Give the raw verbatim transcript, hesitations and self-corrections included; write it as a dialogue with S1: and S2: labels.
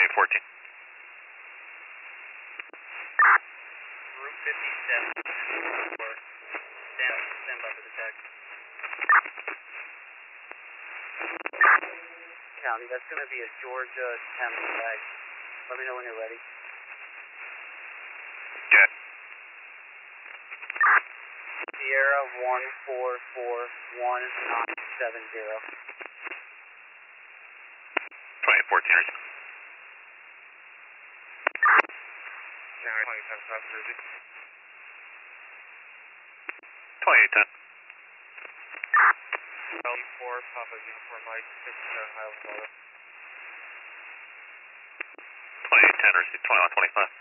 S1: twenty fourteen.
S2: Route fifty-seven, four. Stand, stand by for the tag. County, that's going to be a Georgia ten tag. Let me know when you're ready.
S1: Yeah.
S2: Sierra one four four one nine seven zero.
S1: twenty fourteen.
S2: County twenty-ten, South Jersey.
S1: twenty-eight ten.
S2: L four, Papa Uniform Mike, fifty-seven Highland Water.
S1: twenty-eight ten, receive twenty-one twenty-five.